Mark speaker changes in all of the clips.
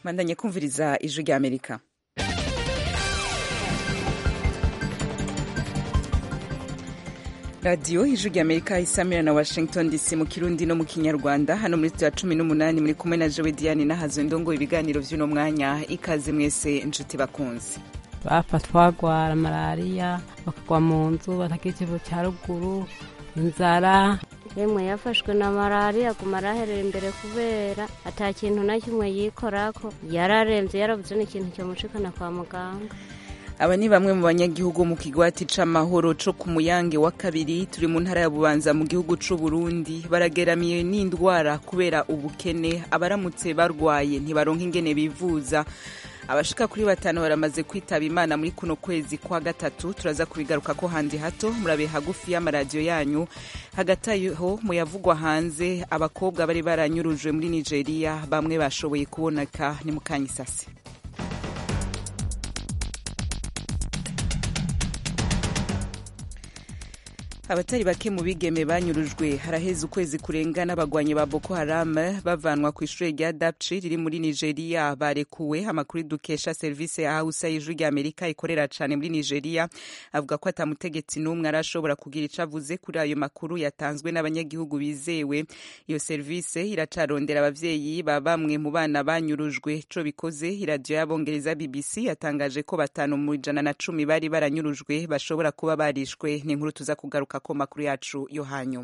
Speaker 1: Mandanye kumviriza ijwi rya Amerika. Radio ijwi rya Amerika isamira na Washington DC mu Kirundi no mu Kinyarwanda. Hano muri studio 18 muri kumwe na Joe Diane na Hazo Ndongo. Ibiganiro vy'uno mwanya ikaze mwese inshuti bakunzi.
Speaker 2: Bafatwa gwara malaria bakagwa mu nzu batagira ikivu cya ruguru inzara.
Speaker 3: Yemwe yafashwe na malaria kumaraherera imbere kubera ata kintu na kimwe yikorako, yararemvye yaravuze n'ikintu cyo mushikana kwa muganga.
Speaker 1: Aba ni bamwe mu banyagihugu mu kigwati c'amahoro co ku Muyange wa kabiri turi mu ntara ya Bubanza mu gihugu c'u Burundi. Barageramiye n'indwara kubera ubukene, abaramutse barwaye ntibaronka ingene bivuza. Abashika kuri 5 baramaze kwitaba Imana muri kuno kwezi kwa gatatu. Turaza kubigaruka ko handi hato, murabe hagufi y'amaradiyo yanyu. Hagatayeho muyavugwa hanze, abakobwa bari baranyurujwe muri Nigeria bamwe bashoboye kuboneka ni mukanyisase. Abatari bake mu bigeme banyurujwe haraheze ukwezi kurenga n'abagwanyi ba Boko Haram bavanwa ku ishure rya Dapchi riri muri Nigeria barekuwe. Amakuru dukesha service ya Hausa y'ijwi rya Amerika ikorera cane muri Nigeria avuga ko atamutegetsi n'umwe arashobora kugira icavuze kuri ayo makuru yatanzwe n'abanyagihugu bizewe. Iyo service iracarondera abavyeyi ba bamwe mu bana banyurujwe. Co bikoze iradio y'abongereza BBC yatangaje ko 5 mu 110 bari baranyurujwe bashobora kuba barishwe. Ni inkuru tuza kugaruka ko makuru yacu yo hanyuma.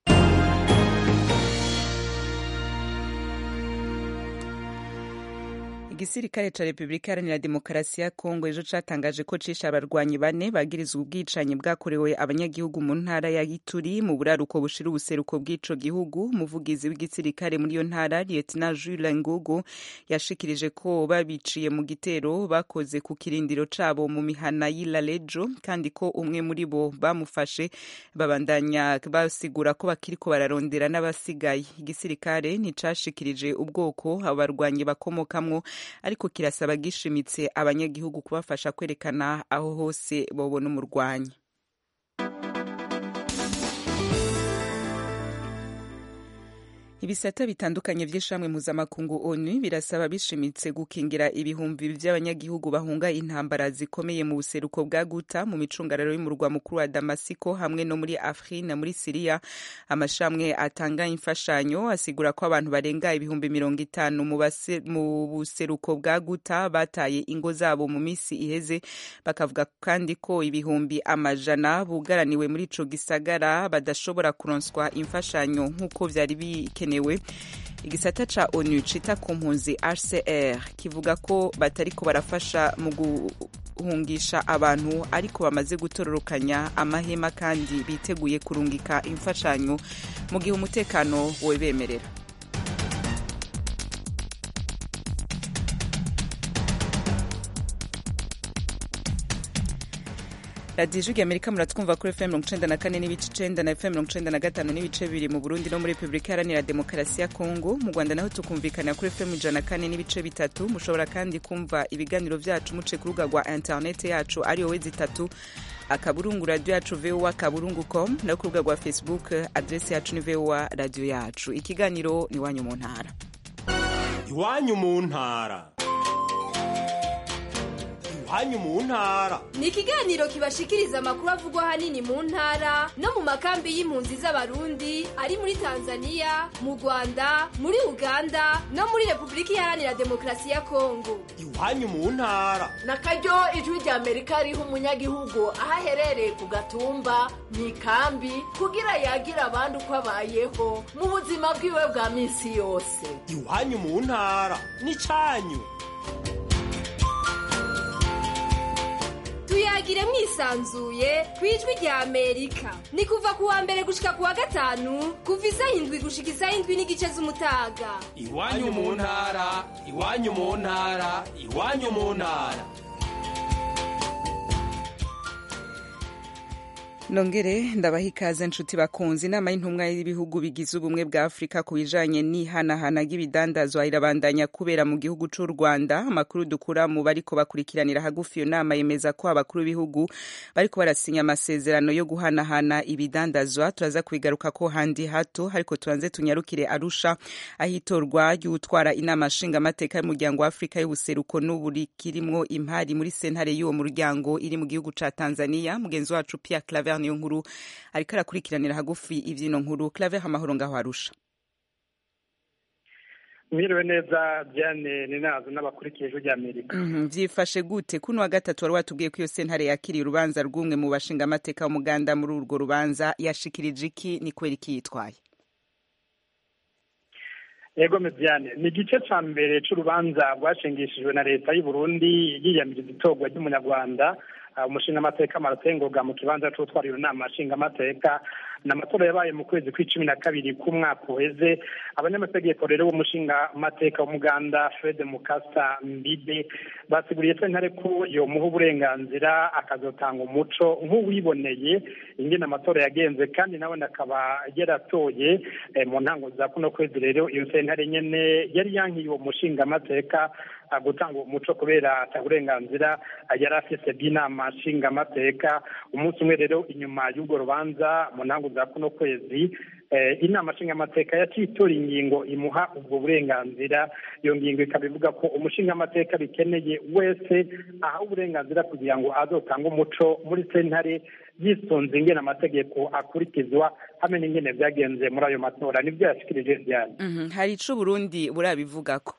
Speaker 1: Igisirikare ca Republika Iharanira Demokarasi ya Kongo ejo catangaje ko cisha abarwanyi 4 bagirizwa ubwicanyi bwakorewe abanyagihugu mu ntara ya Ituri mu buraruko bushira ubuseruko bw'ico gihugu. Umuvugizi w'igisirikare muri iyo ntara Lieutenant Jules Ngogo yashikirije ko babiciye mu gitero bakoze ku kirindiro cabo mu mihana y'Ilalejo kandi ko umwe muri bo bamufashe. Babandanya basigura ko bakiriko bararondera n'abasigaye. Igisirikare nticashikirije ubwoko abarwanyi bakomokamwo, ariko kirasaba gishimitse abanyagihugu kubafasha kwerekana aho hose bobona umurwanyi. Ibisata bitandukanye vy'ishamwe mpuzamakungu ONU birasaba bishimitse gukingira ibihumbi vy'abanyagihugu bahunga intambara zikomeye mu buseruko bwa Guta mu micungararo y'umurwa mukuru wa Damasiko hamwe no muri Afrin na muri Syria. Amashamwe atanga imfashanyo asigura ko abantu barenga ibihumbi 50 mu buseruko bwa Guta bataye ingo zabo mu misi iheze. Bakavuga kandi ko ibihumbi amajana bugaraniwe muri ico gisagara badashobora kuronswa imfashanyo nk'uko vyari bikenewe. Igisata ca ONU cita ku mpunzi HCR kivuga ko batariko barafasha mu guhungisha abantu ariko bamaze gutororokanya amahema kandi biteguye kurungika imfashanyo mu gihe umutekano webemerera. Radio ijwi rya Amerika muratwumva kuri FM 94 n'ibice 9 na FM 95 n'ibice 2 mu Burundi no muri Republika Iharanira Demokarasi ya Kongo. Mu Rwanda naho tukumvikana kuri FM 104 n'ibice 3. Mushobora kandi kumva ibiganiro vyacu muce ku rubuga rwa internet yacu ari wezi 3 akaburungu radio yacu voa.com no ku rubuga rwa Facebook adresse yacu ni voa radio yacu. Ikiganiro ni wanyu mu ntara.
Speaker 4: Iwanyu mu ntara. Iwanyu mu ntara
Speaker 5: ni ikiganiro kibashikiriza amakuru avugwa hanini mu ntara no mu makambi y'impunzi z'abarundi ari muri Tanzania, mu Rwanda, muri Uganda no muri Republika Iharanira Demokarasi ya Kongo.
Speaker 4: Iwanyu mu ntara
Speaker 6: nakaryo ijwi rya Amerika riha umunyagihugu ahaherereye ku gatumba mu ikambi kugira yagira abandi uko abayeho mu buzima bwiwe bwa misi yose.
Speaker 4: Iwanyu mu ntara ni canyu.
Speaker 5: Tuyagire mwisanzuye kwijwi rya Amerika. Ni kuva ku wa mbere gushika ku wa gatanu kuva 7 gushika 7 n'igice z'umutaga.
Speaker 4: Iwanyu mu ntara, iwanyu mu ntara, iwanyu mu ntara.
Speaker 1: Nongere ndabaha ikaze nshuti bakunzi. Inama y'intumwa y'ibihugu bigize ubumwe bwa Afrika ku bijanye n'ihanahana ry'ibidandazwa irabandanya kubera mu gihugu c'u Rwanda. Amakuru dukura mu bariko bakurikiranira hagufi iyo nama yemeza ko abakuru b'ibihugu bariko barasinya amasezerano yo guhanahana ibidandazwa. Turaza kubigaruka ko handi hato, ariko tubanze tunyarukire Arusha ahitorwa y'utwara inama nshingamateka y'umuryango wa Afrika y'ubuseruko n'uburikirimwo impari muri sentare y'uwo muryango iri mu gihugu ca Tanzania. Mugenzi wacu Pierre Claver niyo nkuru ariko arakurikiranira hagufi ivyino nkuru. Claver, amahoro ngaho Arusha.
Speaker 7: Mwiriwe neza Diane Ninazo n'abakurikiye ijwi ry'Amerika.
Speaker 1: Vyifashe gute kuno wa gatatu wari watubwiye ko iyo sentare yakiriye urubanza rw'umwe mu bashinga amateka w'umuganda muri urwo rubanza, yashikirije iki, ni kweri iki yitwaye?
Speaker 7: Yego Diane, ni igice ca mbere c'urubanza rwashingishijwe na leta y'u Burundi yiyamiriza itorwa ry'umunyarwanda umushinga amateka Maratengoga mu kibanza cyo gutwara iyo nama nshinga amateka. N'amatora yabaye mu kwezi kwa12 k'umwaka uheze. Abanyamategeko rero b'umushinga amateka w'umuganda Fred Mukasa Mbide basiguriye sentare ko yo muha uburenganzira akazotanga umuco nk'uwiboneye ingene amatora yagenze, kandi nawe nakaba yaratoye mu ntango za kuno kwezi. Rero iyo sentare nyene yari yankiye uwo mushinga amateka gutanga umuco kubera ataburenganzira yari afise bw'inama nshinga amateka. Umunsi umwe rero inyuma y'urwo rubanza mu ntango za kuno kwezi, inama nshinga amateka yacitora ingingo imuha ubwo burenganzira. Iyo ngingo ikaba ivuga ko umushinga amateka bikeneye wese aha uburenganzira kugira ngo azotanga umuco muri sentare yisunze ingene amategeko akurikizwa hamwe n'ingene vyagenze muri ayo matora. Nivyo yashikirije Diane.
Speaker 1: Hari ico Burundi burabivugako?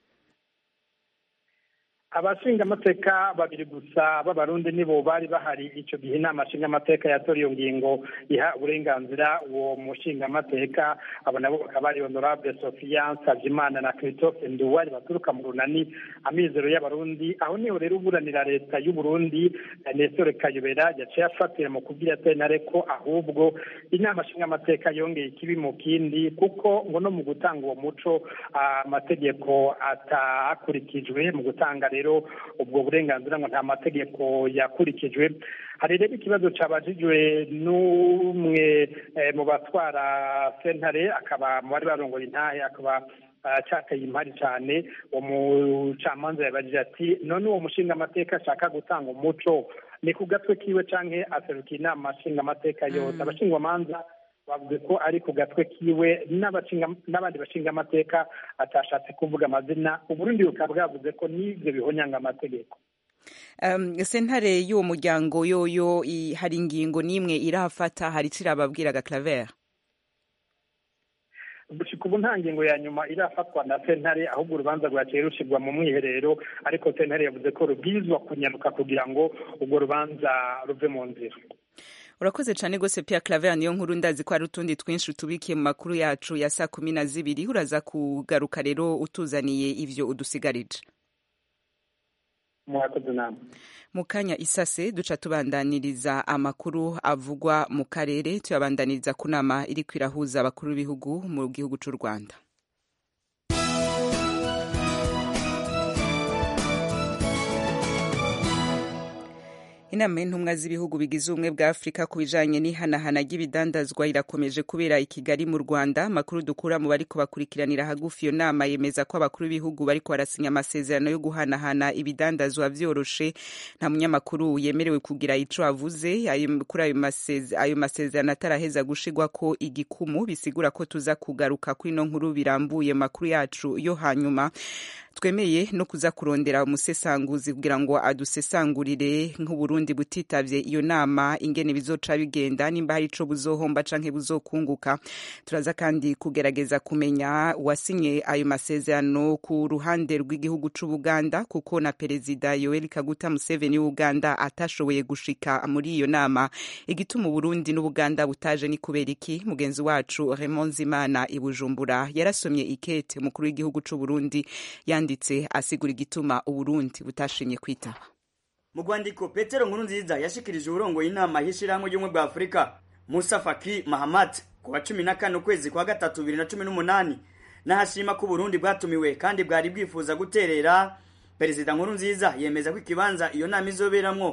Speaker 7: Abashinga amateka babiri gusa b'abarundi nibo bari bahari ico gihe inama nshinga amateka yatora iyo ngingo iha uburenganzira uwo mushinga amateka. Abo nabo bakaba bari Honorable Sofia Nsavimana na Christophe Nduwari baturuka mu runani Amizero y'Abarundi. Aho niho rero uburanira leta y'u Burundi Nestor Kayobera yaciye afatira mu kubwira sentare ko ahubwo inama nshinga amateka yongeye ikibi mu kindi, kuko ngo no mu gutanga uwo muco amategeko atakurikijwe. Mu gutanga rero ubwo burenganzira ngo nta mategeko yakurikijwe. Hari rero ikibazo cabajijwe n'umwe mu batwara sentare, akaba mu bari barongoye intahe, akaba cakaye impari cane. Umucamanza yabajije ati none uwo mushinga amateka ashaka gutanga umuco ni ku gatwe kiwe canke aserukiye inama nshinga amateka yose? Abashingwamanza bavuze ko ari ku gatwe kiwe, n'abandi bashinga amateka atashatse kuvuga amazina. Uburundi bukaba bwavuze ko n'ivyo bihonyanga amategeko.
Speaker 1: Sentare y'uwo muryango yoyo hari ingingo n'imwe irafata, hari cirababwiraga Claver?
Speaker 7: Gushika ubu nta ngingo ya nyuma irafatwa na sentare, ahubwo urubanza rwaciye rushirwa mu mwiherero, ariko sentare yavuze ko rubwirizwa kunyaruka kugira ngo urwo rubanza ruve mu nzira.
Speaker 1: Urakoze cyane gose Pierre Claver niyo nkuru. Ndazi ko ari utundi twinshi tubikiye mu makuru yacu ya 12:00. Uraza kugaruka rero utuzaniye ivyo udusigarije.
Speaker 7: Mwakoze namwe.
Speaker 1: Mukanya isase duca tubandaniriza amakuru avugwa mu karere, tuyabandaniriza ku nama iri kwirahuza abakuru b'ibihugu mu gihugu c'u Rwanda. Inama y'intumwa z'ibihugu bigize ubumwe bwa Afrika ku bijanye n'ihanahana ry'ibidandazwa irakomeje kubera i Kigali mu Rwanda. Amakuru dukura mu bariko bakurikiranira hagufi iyo nama yemeza ko abakuru b'ibihugu bariko barasinya amasezerano yo guhanahana ibidandazwa vyoroshe. Nta munyamakuru yemerewe kugira ico avuze kuri ayo masezerano ataraheza gushigwako igikumu. Bisigura ko tuza kugaruka kuri ino nkuru birambuye makuru yacu yo hanyuma. Twemeye no kuza kurondera umusesanguzi kugira ngo adusesangurire nk'Uburundi butitavye iyo nama ingene bizoca bigenda, nimba hari ico buzohomba canke buzokunguka. Turaza kandi kugerageza kumenya wasinye ayo masezerano ku ruhande rw'igihugu c'u Buganda, kuko na Perezida Yoweri Kaguta Museveni w'Uganda atashoboye gushika muri iyo nama. Igituma Burundi n'Ubuganda butaje ni kubera iki? Mugenzi wacu Raymond Zimana i Bujumbura yarasomye ikete umukuru w'igihugu c'u Burundi yanditse asigura igituma Uburundi butashimye kwitaba.
Speaker 8: Mu Rwandiko Petero Nkurunziza yashikirije uburongoye inama y'ishirahamwe ry'ubumwe bwa Afurika Musa Faki Mahamat ku wa 14 ukwezi kwa gatatu 2018 nahashima ko Burundi bwatumiwe kandi bwari bwifuza guterera. Perezida Nkurunziza yemeza ko ikibanza iyo nama izoberamwo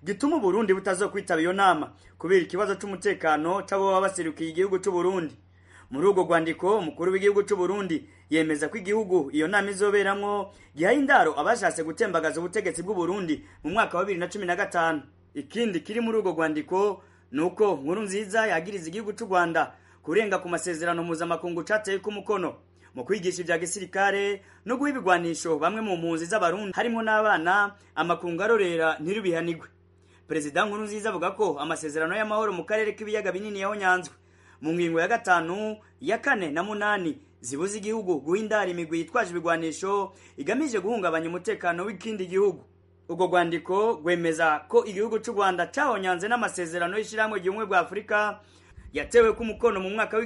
Speaker 8: gituma Burundi butazokwitaba iyo nama kubera ikibazo c'umutekano c'abo baba baserukiye igihugu c'u Burundi. Muri urwo rwandiko umukuru w'igihugu c'u Burundi yemeza ko igihugu iyo nama izoberamwo gihaye indaro abashatse gutembagaza ubutegetsi bw'u Burundi mu mwaka wa 2015. Ikindi kiri muri urwo rwandiko nuko Nkurunziza yagiriza igihugu c'u Rwanda kurenga ku masezerano mpuzamakungu cateye ku mukono mu kwigisha ibya gisirikare no guha ibigwanisho bamwe mu mpunzi z'abarundi harimo n'abana, amakungu arorera ntirubihanigwe. Perezida Nkurunziza avuga ko amasezerano y'amahoro mu karere k'ibiyaga binini yahonyanzwe mu ngingo ya 5, ya 4 na 8 zibuza igihugu guhindara imigwi yitwaje ibigwanisho igamije guhungabanya umutekano w'ikindi gihugu. Ubwo rwandiko rwemeza ko igihugu c'u Rwanda cahonyanze n'amasezerano y'ishiramwe ry'ubumwe bwa Afurika yatewe ku mukono mu mwaka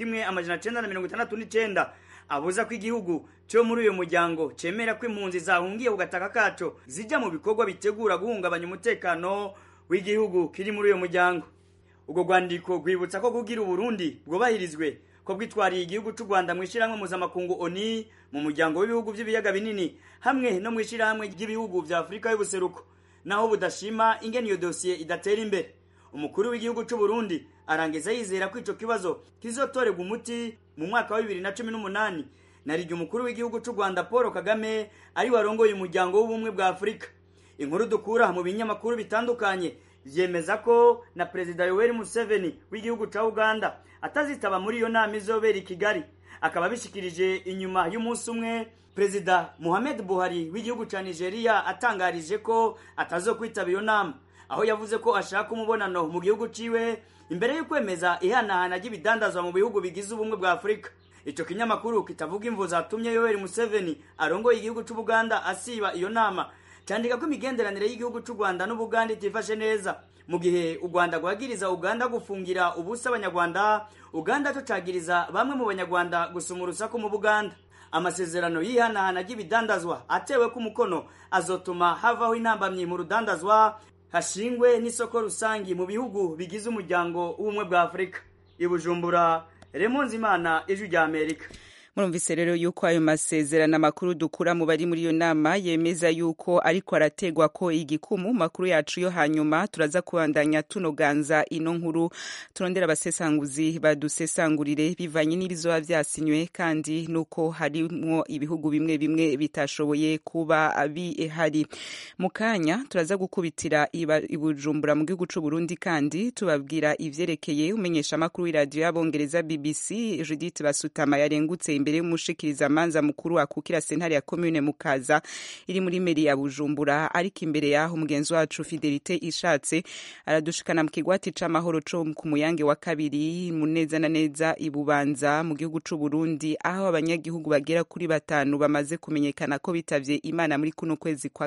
Speaker 8: w'1969 abuza ko igihugu cyo muri uyo muryango cemera ko impunzi zahungiye ku gataka kaco zijya mu bikorwa bitegura guhungabanya umutekano w'igihugu kiri muri uyo muryango. Ubwo rwandiko rwibutsa ko kugira Burundi bwobahirizwe ko bwitwariye igihugu c'u Rwanda mu ishiramwe mpuzamakungu ONU mu muryango w'ibihugu by'ibiyaga binini hamwe no mu ishiramwe ry'ibihugu vya Afurika y'ubuseruko, naho budashima ingene iyo dossier idatera imbere. Umukuru w'igihugu c'u Burundi arangeza yizera ko ico kibazo kizotorerwa umuti mu mwaka wa 2018 nariryo umukuru w'igihugu c'u Rwanda Paul Kagame ari warongoye umuryango w'ubumwe bwa Afurika. Inkuru dukura mu binyamakuru bitandukanye vyemeza ko na Perezida Yoweri Museveni w'igihugu ca Uganda atazitaba muri iyo nama izobera i Kigali, akaba bishikirije inyuma y'umunsi umwe Perezida Muhammad Buhari w'igihugu ca Nigeria atangarije ko atazokwitaba iyo nama, aho yavuze ko ashaka umubonano mu gihugu ciwe imbere yo kwemeza ihanahana ry'ibidandazwa mu bihugu bigize ubumwe bwa Afurika. Ico kinyamakuru kitavuga imvo zatumye Yoweri Museveni arongoye igihugu c'u Buganda asiba iyo nama candika ko imigenderanire y'igihugu c'u Rwanda n'Ubuganda itifashe neza, mu gihe u Rwanda gwagiriza Uganda gufungira ubusa abanyarwanda, Uganda cyo cagiriza bamwe mu banyarwanda gusuma urusaku mu Buganda. Amasezerano yihanahana ry'ibidandazwa atewe ku mukono azotuma havaho intambamyi mu rudandazwa, hashingwe n'isoko rusangi mu bihugu bigize umuryango w'ubumwe bwa Afurika. I Bujumbura, Raymond Zimana, Ijwi rya Amerika.
Speaker 1: Murumvise rero yuko ayo masezerano amakuru dukura mu bari muri iyo nama yemeza yuko ariko arategwa ko igikumu. Makuru yacu yo hanyuma turaza kubandanya tunoganza ino nkuru turondera abasesanguzi badusesangurire bivanye n'ibizoba vyasinywe kandi nuko harimwo ibihugu bimwe bimwe bitashoboye kuba bihari. Mukanya turaza gukubitira i Bujumbura mu gihugu c'u Burundi kandi tubabwira ivyerekeye umenyesha makuru w'iradio y'abongereza BBC Judith Basutama yarengutse imbere y'umushikiriza manza mukuru akukira sentare ya commune Mukaza iri muri meri ya Bujumbura, ariko imbere yaho mugenzi wacu Fidelite Ishatse aradushikana mu kigwati c'amahoro co ku Muyange wa kabiri mu neza na neza ibubanza mu gihugu c'u Burundi, aho abanyagihugu bagera kuri 5 bamaze kumenyekana ko bitavye Imana muri kuno kwezi kwa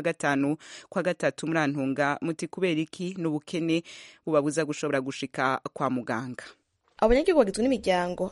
Speaker 1: gatatu murantunga muti kubera iki n'ubukene bubabuza gushobora gushika kwa muganga.
Speaker 9: Abanyagihugu bagizwe n'imiryango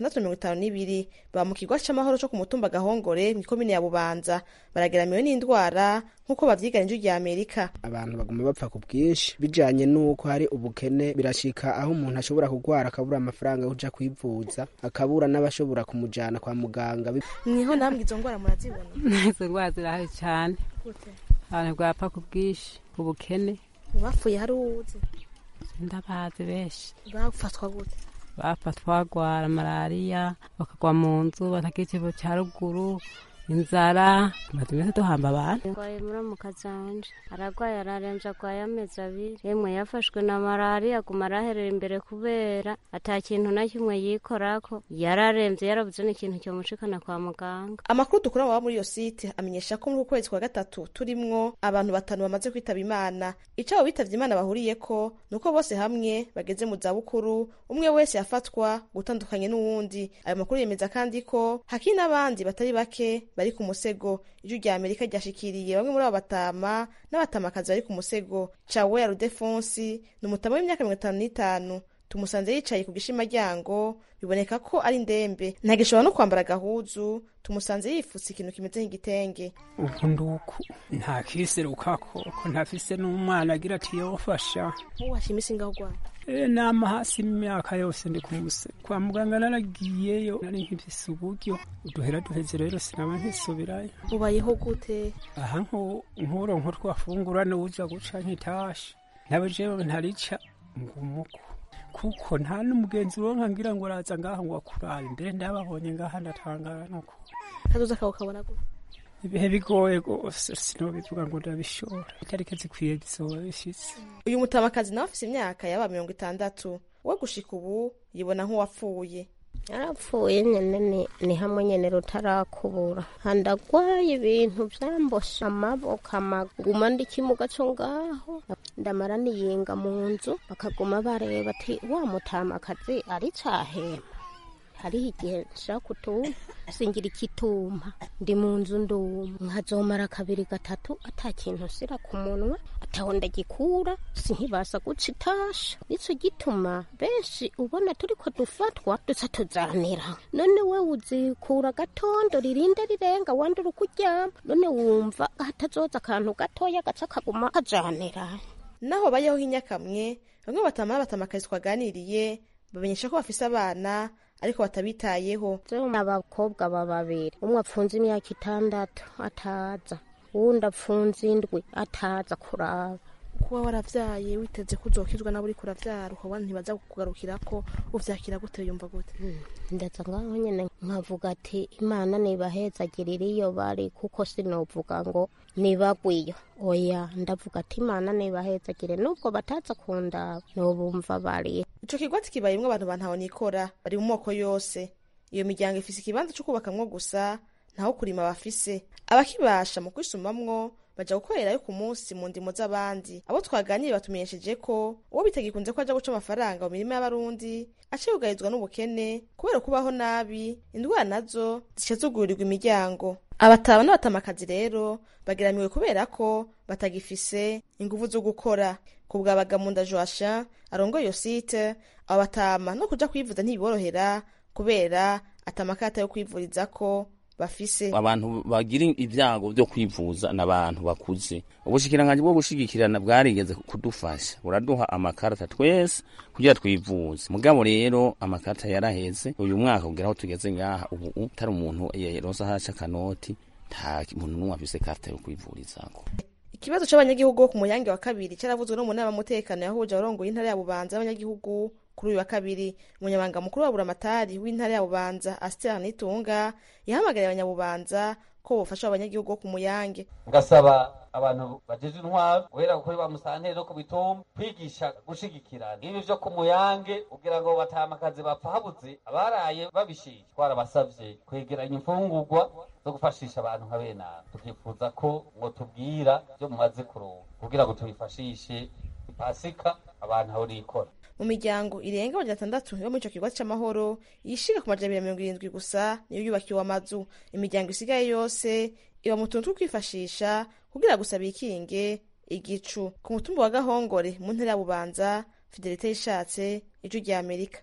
Speaker 9: 652 ba mu kigwa c'amahoro co ku mutumba Gahongore mu komine ya Bubanza barageramiwe n'indwara nkuko bavyigana Ijwi rya Amerika.
Speaker 10: Abantu baguma bapfa ku bwinshi bijanye nuko hari ubukene, birashika aho umuntu ashobora kugwara akabura amafaranga yo kuja kwivuza, akabura n'abashobora kumujana kwa muganga.
Speaker 9: Mwiho namwe izo ngwara murazibona?
Speaker 2: Izo ngwara zirahari cyane. Abantu bapfa ku bwinshi, ubukene.
Speaker 9: Bapfuye hari uwuzi?
Speaker 2: Ndabazi benshi.
Speaker 9: Bafatwa gute?
Speaker 2: Bafatwa gwara malaria, bakagwa mu nzu, batagira ikibazo cya ruguru, inzara, maze duhamba abantu.
Speaker 3: Ngwaye muramuka zanje aragwaye, araremje, agwaye amezi 2. Yemwe yafashwe na malaria kumaraherera imbere kubera ata kintu na kimwe yikorako, yararemje, yarabuze n'ikintu cyo mushikana kwa muganga.
Speaker 9: Amakuru dukura wa muri iyo site amenyesha ko mu kwezi kwa gatatu turimwo abantu 5 bamaze kwitaba Imana. Icyo bitavye Imana bahuriyeko nuko bose hamwe bageze mu zabukuru, umwe wese yafatwa gutandukanye n'uwundi. Ayo makuru yemeza kandi ko hakiri n'abandi batari bake bari ku musego. Ijwi rya Amerika ryashikiriye bamwe muri abo batama n'abatamakazi bari ku musego. Chawe Rudefonsi n'umutama w'imyaka 55 tumusanze yicaye ku gishima ryango, biboneka ko ari ndembe, ntagishobora no kwambara gahuzu. Tumusanze yifutse ikintu kimeze nk'igitenge.
Speaker 11: Ukunduku nta kiserukako ko ntafise n'umwana agira ati yofasha.
Speaker 9: Washimisi ngaho gwa
Speaker 11: nama hasi imyaka yose ndi kumuse kwa muganga, naragiyeyo nari nkifise uburyo uduhera duheze, rero sinaba nkisubirayo.
Speaker 9: Ubayeho gute?
Speaker 11: Aha nkuro twafungura n'uja guca nk'itasha nawe jewe ntarica ngumuko kuko nta n'umugenzi uronka ngira ngo araza ngaha ngo akurare mbere ndababonye ngaha ndatangara nuko
Speaker 9: kazoza kawe kabona gute
Speaker 11: ibihe bigoye rwose sinobivuga ngo ndabishora itariki zikwiye zizoba bishitse.
Speaker 9: Uyu mutamakazi nawe afise imyaka yaba 60 we gushika ubu yibona nk'uwapfuye.
Speaker 12: Yarapfuye nyene ni hamwe nyene rutarakubura handagwaye ibintu vyambosha amaboko amaguma ndikimuga co ngaho ndamara niyinga mu nzu bakaguma bareba ati wa mutamakazi ari cahema hariho igihe nshaka kutuma singira ikituma ndi mu nzu nduma nkazomara 2-3 ata kintu sira ku munwa ataho ndagikura sinkibasa guca itasha nico gituma benshi ubona turiko dufatwa dusa tuzanira none we uzikura gatondo ririnde rirenga wandura ukuryama none wumva hatazoza akantu gatoya gaca kaguma kajanira.
Speaker 9: Naho bayeho inyakamwe bamwe batamakazi twaganiriye bamenyesha ko bafise abana ariko batabitayeho.
Speaker 12: Abakobwa babiri umwe apfunze imyaka 6 ataza uwundi apfunze 7 ataza kuraba.
Speaker 9: Kuba waravyaye witeze kuzokizwa nabo uri kuravyara ukabona ntibaza kukugarukira ko uvyakira gute yumva gute?
Speaker 12: Ndaza ngaho nyene nkavuga ati Imana nibahezagirira iyo bari kuko sinovuga ngo nibagwiyo oya ndavuga ati Imana nibahezagire nubwo bataza kundaba no bumva bari.
Speaker 9: Ico kigwati kibayimwe abantu bantaho nikora bari mu moko yose. Iyo miryango ifise ikibanza cyo kubakamwo gusa ntaho kurima bafise. Abakibasha mu kwisumamwo baja gukorerayo ku munsi mu ndimo z'abandi. Abo twaganiriye batumenyesheje ko uwo bitagikunze ko aja guca amafaranga mu mirima y'abarundi acibugarizwa n'ubukene kubera kubaho nabi indwara nazo zicazugurirwa imiryango. Abataba n'abatamakazi rero bageramiwe kubera ko batagifise inguvu zo gukora. Kubwa Bagamunda Joachim arongoye iyo site abo batama no kuja kwivuza ntibiborohera kubera atamakata yo kwivuriza ko bafise.
Speaker 13: Abantu bagira ibyago byo kwivuza n'abantu bakuze. Ubushikiranganje bwo gushigikirana bwarigeze kudufasha buraduha amakarata twese kugira twivuze. Mugabo rero amakarata yaraheze uyu mwaka kugira aho tugeze ngaha ubu tari umuntu yerosa haca kanoti nta muntu numwe afise karata yo kwivurizako.
Speaker 9: Ikibazo c'abanyagihugu ku muyange wa kabiri caravuzwe no mu nama mutekano yahuje abarongoye intara ya Bubanza abanyagihugu kuri uyu wa kabiri. Umunyamabanga mukuru wa Buramatari w'intara ya Bubanza Aster Nitunga yahamagariye abanyabubanza ko bofasha abanyagihugu ku muyange.
Speaker 14: Ngasaba abantu bajeje intwaro guhera kuri ba musanteri no kubitumba kwigisha gushigikirana ibi byo ku muyange kugira ngo batamakazi bapfa habuze abaraye babishije twarabasavye kwegeranya imfungurwa zo gufashisha abantu nka bene tukifuza ko ngo tubwira byo mumaze kuronka kugira ngo tubifashishe Pasika abantu aho rikora.
Speaker 9: Mu miryango irenga 600 yo muri ico kigwati c'amahoro yishika ku majana 270 gusa niyo yubakiwe amazu. Imiryango isigaye yose iba mu tuntu twifashisha kugira gusaba ikinge igicu. Ku mutumba wa Gahongore mu ntara ya Bubanza, Fidelite Yishatse, Ijwi rya Amerika.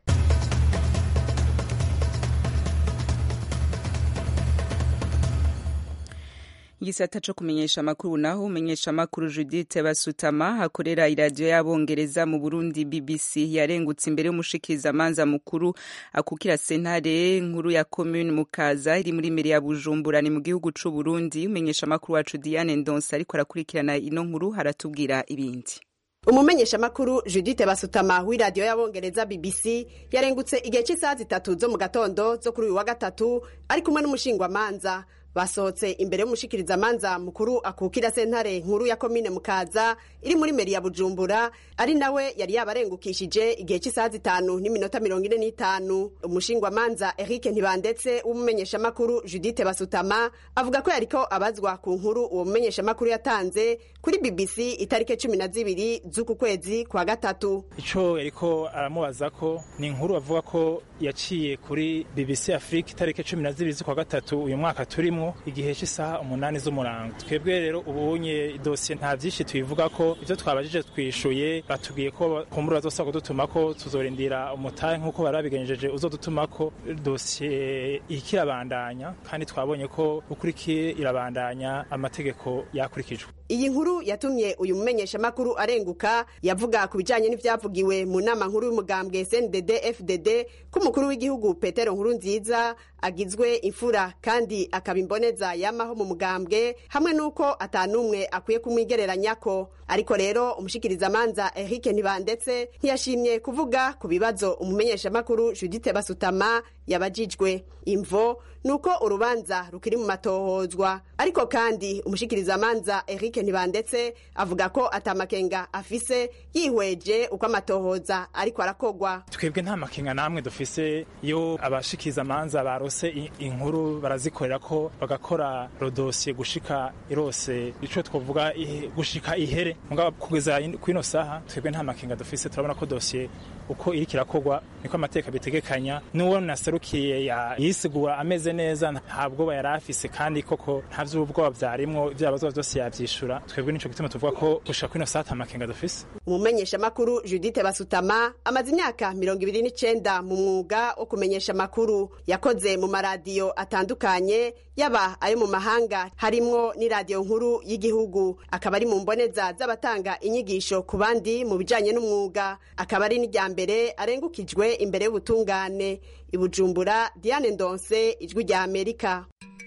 Speaker 1: Igisata co kumenyesha makuru naho umenyesha makuru Judith Basutama hakorera iradio y'abongereza mu Burundi BBC yarengutse imbere y'umushikiriza manza mukuru akukira sentare nkuru ya commune Mukaza iri muri meri ya Bujumbura ni mu gihugu c'u Burundi. Umenyesha makuru wacu Diane Ndonsa ariko arakurikirana ino nkuru haratubwira ibindi.
Speaker 15: Umumenyesha makuru Judith Basutama w'iradio y'abongereza BBC yarengutse igihe cy'isaha 3 zo mu gatondo zo kuri uyu wa gatatu ari kumwe n'umushingwa manza basohotse imbere y'umushikiriza manza mukuru akukira sentare nkuru ya commune Mukaza iri muri meri ya Bujumbura ari nawe yari yabarengukishije igihe cy'isaha 5:45. Umushingwa manza Eric Ntibandetse w'umumenyesha makuru Judith Basutama avuga ko yariko abazwa ku nkuru uwo mumenyesha makuru yatanze kuri BBC itarike 12 z'uku kwezi kwa gatatu.
Speaker 16: Ico yariko aramubaza ko ni inkuru avuga ko yaciye kuri BBC Afrique itarike 12 z'ukwa gatatu uyu mwaka turimo igihe cy'isaha 8 z'umurango. Twebwe rero ubunye idosiye nta byinshi tubivuga ko ivyo twabajije twishuye batubwiye ko kumbura zose kudutuma ko tuzorindira umutahe nkuko barabigenjeje uzodutuma ko dosiye ikirabandanya kandi twabonye ko ukurikiye irabandanya amategeko yakurikijwe.
Speaker 15: iyi nkuru yatumye uyu mumenyeshamakuru arenguka yavuga ku bijanye n'ivyavugiwe mu nama nkuru y'umugambwe CNDD FDD ko umukuru w'igihugu Petero Nkurunziza agizwe imfura kandi akaba imboneza yamaho mu mugambwe hamwe n'uko atanumwe akwiye kumwigereranyako. Ariko rero umushikirizamanza Eric Ntibandetse ntiyashimye kuvuga ku bibazo umumenyeshamakuru Judith Basutama yabajijwe. Imvo nuko urubanza rukiri mu matohozwa, ariko kandi umushikirizamanza Eric Ntibandetse avuga ko atamakenga afise yihweje uko amatohoza ariko arakogwa.
Speaker 16: Twebwe nta makenga namwe dufise iyo abashikirizamanza barose inkuru barazikorera ko bagakora rodosiye gushika irose ico twovuga gushika ihere. Mugabo kugeza kwino saha twebwe nta makenga dufise, turabona ko dosiye uko iri kirakogwa niko amateka bitegekanya. Nuwo naserukiye yisigura ameze neza, ntabwo bayarafise kandi koko nta vy'ubwoba vyarimwo, ivyabazo vyose yavyishura. Twebwe nico gituma tuvuga ko gushika kwino saha amakenga dufise.
Speaker 15: Umumenyesha makuru Judith Basutama amaze imyaka 29 mu mwuga wo kumenyesha makuru. Yakoze mu maradiyo atandukanye yaba ayo mu mahanga harimwo ni radio nkuru y'igihugu. Akaba ari mu mboneza z'abatanga inyigisho ku bandi mu bijanye n'umwuga. Akaba ari n'irya mbere arengukijwe imbere y'ubutungane. I Bujumbura, Diane Ndonse, Ijwi rya Amerika.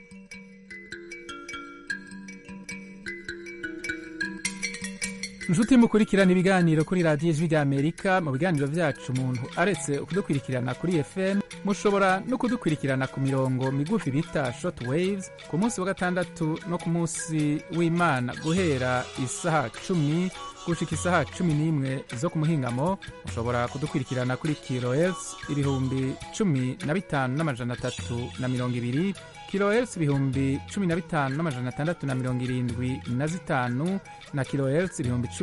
Speaker 17: Nshuti mukurikirana ibiganiro kuri radiyo Ijwi rya Amerika. Mu biganiro vyacu umuntu aretse kudukurikirana kuri FM, mushobora no kudukurikirana ku mirongo migufi bita short waves ku munsi wa gatandatu no ku munsi w'Imana guhera isaha 10 gushika isaha 11 zo ku muhingamo. Mushobora kudukurikirana kuri kilohertz 15,320 kilohertz 15,675 na kilohertz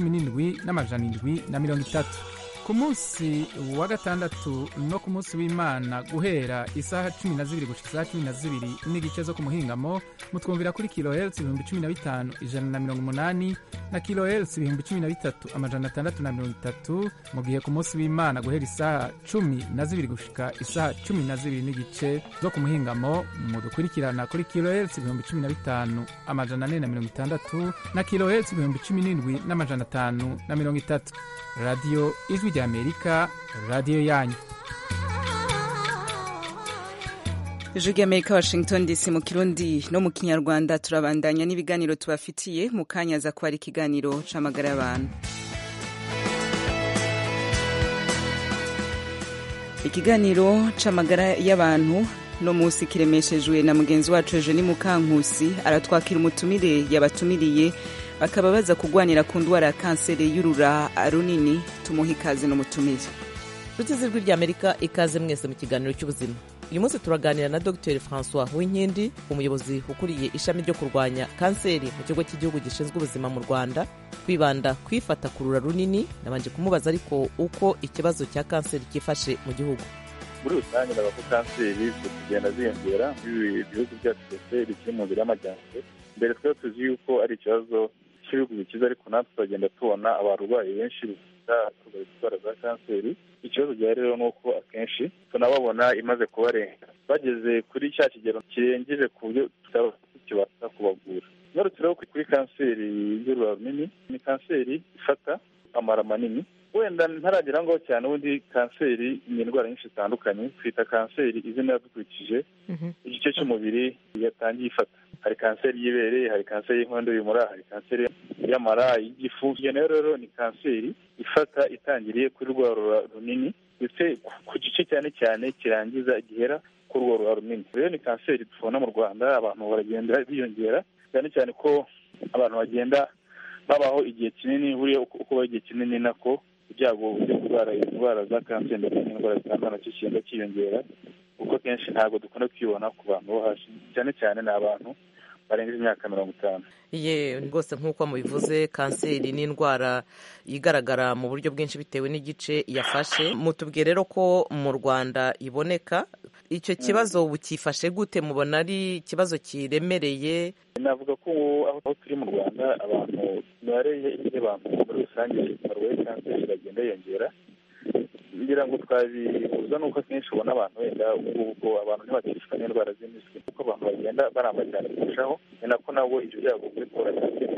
Speaker 17: 17,730. Ku munsi wa gatandatu no ku munsi w'Imana guhera isaha 12 gushika isaha 12 n'igice zo ku muhingamo, mutwumvira kuri kilohertz 15,180 na kilohertz 13,630. Mu gihe ku munsi w'Imana guhera isaha 12 gushika isaha 12 n'igice zo ku muhingamo, mudukurikirana kuri kilohertz 15,460 na kilohertz 17,530. Radio Ijwi rya Amerika, radio yanyu.
Speaker 1: Ijwi rya Amerika, Washington DC, mu Kirundi no mu Kinyarwanda. Turabandanya n'ibiganiro tubafitiye mu kanya za kwari ikiganiro c'amagara y'abantu. Ikiganiro c'amagara y'abantu no musi kiremeshejwe na mugenzi wacu Eugenie Mukankusi. Aratwakira umutumire yabatumiriye, bakaba baza kugwanira ku ndwara ya kanseri y'urura runini. Tumuha ikaze n'umutumire.
Speaker 18: Ijwi rya Amerika, ikaze mwese mu kiganiro cy'ubuzima. Uyu munsi turaganira na Dr François Uwinkindi, umuyobozi ukuriye ishami ryo kurwanya kanseri mu kigo cy'igihugu gishinzwe ubuzima mu Rwanda, kwibanda kwifata ku rura runini. Nabanje kumubaza ariko uko ikibazo cya kanseri cyifashe mu gihugu.
Speaker 19: Muri rusange ndabona ko kanseri zigenda ziyongera mu bihugu byacu byose bikiri mu nzira y'amajyambere. Mbere twari tuzi yuko ari ikibazo cy'ibihugu bikize, ariko natwe turagenda tubona abarwayi benshi bafite indwara za kanseri. Ikibazo gihari rero ni uko akenshi tunababona imaze kubarenga, bageze kuri cya kigero kirengeje ku buryo tutaba tukibasha kubavura. Ngarutse rero kuri kanseri y'urura runini, ni kanseri ifata amara manini. Wenda ntaragera ngo cyane, ubundi kanseri ni indwara nyinshi zitandukanye. Twita kanseri izina dukurikije igice cy'umubiri yatangiye ifata. Hari kanseri y'ibere, hari kanseri y'inkondo y'umura, hari kanseri y'amara, y'igifu. Iyo rero ni kanseri ifata itangiriye kuri rwa rura runini, ndetse ku gice cyane cyane kirangiza gihera kuri rwa rura runini. Rero ni kanseri tubona mu Rwanda. Abantu baragenda biyongera, cyane cyane ko abantu bagenda babaho igihe kinini. Buriya uko baho igihe kinini nako ibyago byo kurwara indwara za kanseri ndetse n'indwara zitandukanye kigenda cyiyongera, kuko kenshi ntabwo dukunda kwibona ku bantu bo hasi, cyane cyane ni abantu barengeje imyaka 50.
Speaker 18: Ye rwose nk'uko mubivuze, kanseri ni indwara igaragara mu buryo bwinshi bitewe n'igice yafashe. Mutubwiye rero ko mu Rwanda iboneka. Icyo kibazo bukifashe gute? Mubona ari ikibazo kiremereye?
Speaker 19: Navuga ko aho turi mu Rwanda, abantu y'abantu muri rusange barwaye kanseri bagenda yongera. Ngira ngo twabihuza nuko akenshi ubona abantu wenda ubwo abantu ntibakishwa n'indwara z'impiswi, kuko abantu bagenda baramba cyane kurushaho, ni nako nabo ibyo byago byo kubura kanseri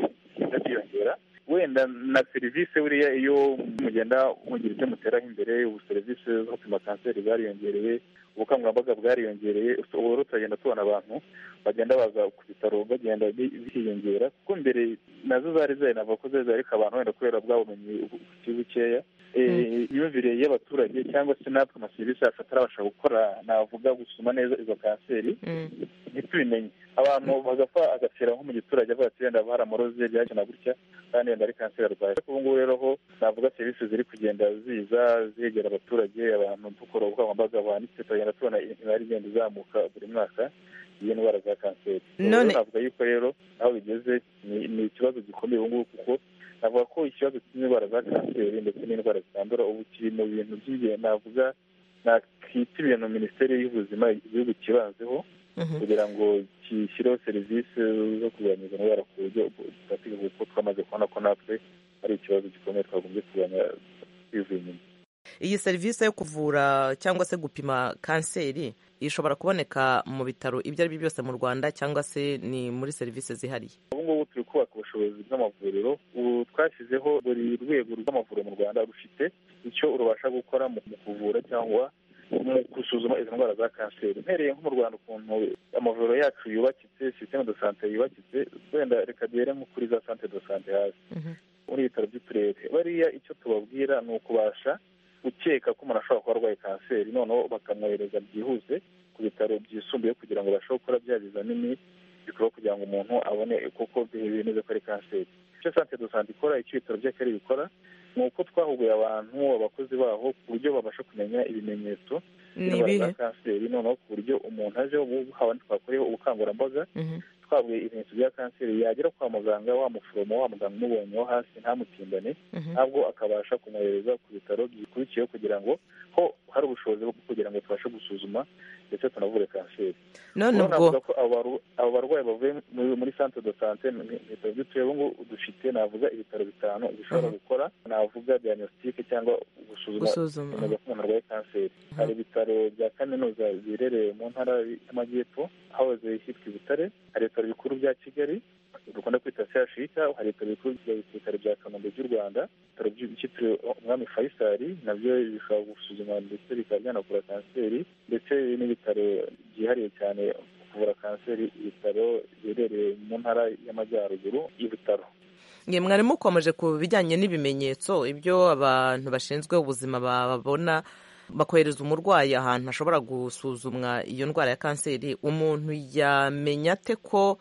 Speaker 19: bigenda byiyongera. Wenda na serivisi buriya iyo mugenda mugira ibyo muteraho imbere, ubu serivisi zo gupima kanseri zariyongereye, ubukangurambaga bwariyongereye, ubu rero turagenda tubona abantu bagenda baza ku bitaro bagenda biyongera, kuko mbere nazo zari navuga ko zari ariko abantu wenda kubera bwa bumenyi bukeya, imyumvire y'abaturage cyangwa se natwe amaserivisi yacu atarabasha gukora, navuga gusuma neza izo kanseri ntitubimenye, abantu bagapfa agapfira nko mu giturage avuga ati wenda baramuroze byakina gutya kandi wenda ari kanseri arwaye. Ariko ubu ngubu rero ho navuga serivisi ziri kugenda ziza zegera abaturage, abantu dukora ubukangurambaga buhanitse, turagenda tubona imibare igenda izamuka buri mwaka iyo ndwara za kanseri. Navuga yuko rero aho bigeze ni ikibazo gikomeye ubu ngubu, kuko navuga ko ikibazo cy'indwara za kanseri ndetse n'indwara zitandura ubu kiri mu bintu by'ingenzi, navuga nakita ibintu minisiteri y'ubuzima igihugu kibanzeho kugira ngo gishyireho serivisi zo kurwanya izo ndwara ku buryo bufatika, kuko twamaze kubona ko natwe ari ikibazo gikomeye twagombye kurwanya twivuye inyuma.
Speaker 18: Iyi serivisi yo kuvura cyangwa se gupima kanseri ishobora kuboneka mu bitaro ibyo ari byo byose mu Rwanda cyangwa se ni muri serivisi zihariye?
Speaker 19: Ubu ngubu turi kubaka ubushobozi bw'amavuriro. Ubu twashyizeho buri rwego rw'amavuriro mu Rwanda rufite icyo rubasha gukora mu kuvura cyangwa mu gusuzuma izo ndwara za kanseri. Mpereye nko mu Rwanda ukuntu amavuriro yacu yubakitse, systeme de santé yubakitse, wenda reka duhere nko kuri za centre de santé hasi muri ibitaro by'uturere. Bariya icyo tubabwira ni ukubasha gukeka ko umuntu ashobora kuba arwaye kanseri, noneho bakamwohereza byihuse ku bitaro byisumbuye kugira ngo babashe gukora bya bizamini bikorwa kugira ngo umuntu abone koko bimeze ko ari kanseri. Icyo centre de santé ikora, icyo ibitaro by'akarere bikora, ni uko twahuguye abantu, abakozi baho, ku buryo babasha kumenya ibimenyetso by'indwara za kanseri, noneho ku buryo umuntu aje haba twakoreho ubukangurambaga twavuye ibimenyetso bya kanseri, yagera kwa muganga, wa muforomo, wa muganga umubonyeho hasi ntamutindane, ntabwo akabasha kumwohereza ku bitaro bikurikiyeho kugira ngo ho hari ubushobozi bwo kugira ngo tubashe gusuzuma ndetse tunavure kanseri.
Speaker 18: None ubwo
Speaker 19: abo barwayi bavuye muri centre de santé mu bitaro by'uturere, ubu ngubu dufite navuga ibitaro 5 bishobora gukora navuga diagnostic cyangwa gusuzuma ko umuntu arwaye kanseri. Hari ibitaro bya kaminuza biherereye mu ntara y'Amajyepfo aho hitwa i Butare, hari ibitaro bikuru bya Kigali dukunda kwita CHUK, hari ibitaro bikuru by'ibitaro bya Kanombe by'u Rwanda, ibitaro byitiriwe Umwami Faisal nabyo bishobora gusuzuma ndetse bikaba byanavura kanseri, ndetse n'ibitaro byihariye cyane kuvura kanseri, ibitaro biherereye mu ntara y'Amajyaruguru y'Ibutaro.
Speaker 18: Mwari mukomeje ku bijyanye n'ibimenyetso ibyo abantu bashinzwe ubuzima babona bakohereza umurwayi ahantu ashobora gusuzumwa iyo ndwara ya kanseri. Umuntu yamenya ate ko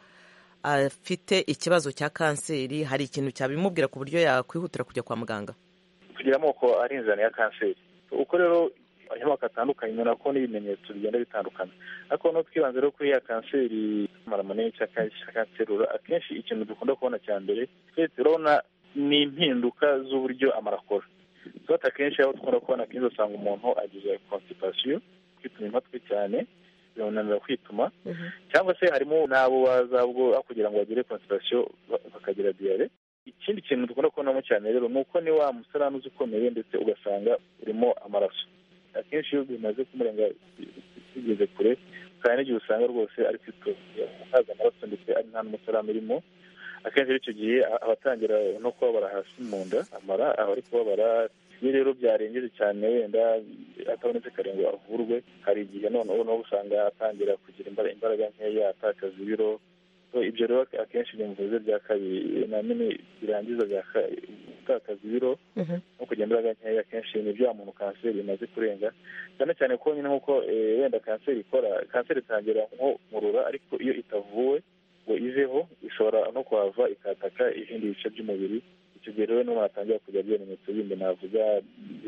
Speaker 18: afite ikibazo cya kanseri? Hari ikintu cyabimubwira ku buryo yakwihutira kujya kwa muganga?
Speaker 19: Tugira amoko ari inzira ya kanseri, uko rero amoko atandukanye, ubona ko n'ibimenyetso bigenda bitandukana, ariko no twibanze rero kuri ya kanseri y'amaramanini cyangwa kanserura, akenshi ikintu dukunda kubona cya mbere turabona ni impinduka z'uburyo amara akora. Tuba akenshi aho dukunda kubona akenshi usanga umuntu agize constipation, kwituma impatwe cyane, bimunanira kwituma, cyangwa se harimo n'abo bazabwo kugira ngo bagire constipation bakagira diare. Ikindi kintu dukunda kubonamo cyane rero ni uko ni wa musarani uzi ukomeye ndetse ugasanga urimo amaraso. Akenshi iyo bimaze kumurenga bigeze kure, kandi n'igihe usanga rwose ari kwitwaza amaraso ndetse ari nta n'umusarani urimo, akenshi icyo gihe abatangira no kubabara hasi mu nda, amara aba ari kubabara. Iyo rero byarengeje cyane wenda atabonetse kare ngo avurwe, hari igihe noneho usanga atangira kugira imbaraga nkeya, atakaza ibiro. Ibyo rero akenshi bimuvuze bya kabiri nanone birangiza gutakaza ibiro no kugira imbaraga nkeya, akenshi ni bya muntu kanseri imaze kurenga, cyane cyane ko nyine nk'uko wenda kanseri ikora. Kanseri itangira nko murura, ariko iyo itavuwe ngo iveho ishobora no kuhava ikataka ibindi bice by'umubiri. Icyo gihe rero n'umuntu atangira kugira ibimenyetso bindi navuga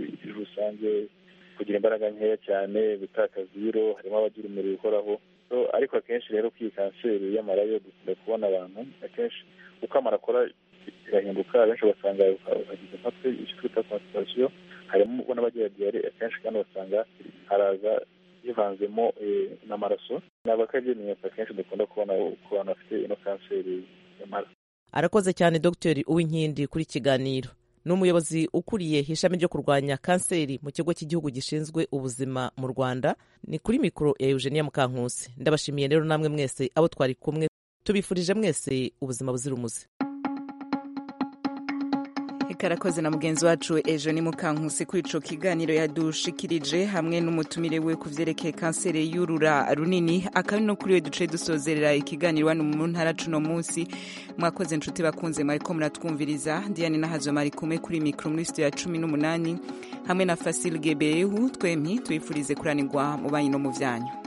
Speaker 19: rusange, kugira imbaraga nkeya cyane, gutakaza ibiro, harimo abagira umuriro uhoraho. Ariko akenshi rero kuri iyi kanseri y'amara yo dukunda kubona abantu akenshi uko amara akora birahinduka, abenshi basanga bagize impatwe, icyo twita constipation, harimo n'abagira diare akenshi, kandi basanga haraza yivanzemo n'amaraso. Ni abakagira ibimenyetso akenshi dukunda kubona ku bantu bafite ino kanseri y'amara.
Speaker 18: Arakoze cyane Dr Uwinkindi kuri kiganiro. Ni umuyobozi ukuriye ishami ryo kurwanya kanseri mu kigo cy'igihugu gishinzwe ubuzima mu Rwanda. Ni kuri mikoro ya Eugenia Mukankusi. Ndabashimiye rero namwe mwese abo twari kumwe, tubifurije mwese ubuzima buzira umuze.
Speaker 1: arakoze na mugenzi wacu ejo ni Mukankusi kuri ico kiganiro yadushikirije hamwe n'umutumire we kuvyerekeye kanseri y'urura runini. Akaba no kuri we duce dusozerera ikiganiro wano mu ntara cuno munsi. Mwakoze inshuti bakunze mwariko muratwumviriza. Diane Nahazo mari kumwe kuri micro muri studio ya 18 hamwe na Fasil Gebehu. Twempi tuyifurize kuranirwa mu banyi no mu vyanyu.